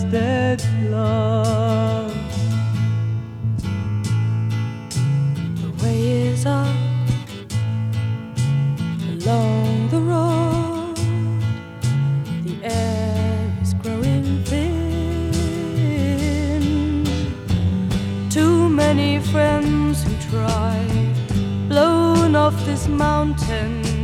dead love. The way is up along the road. The air is growing thin. Too many friends who tried, blown off this mountain.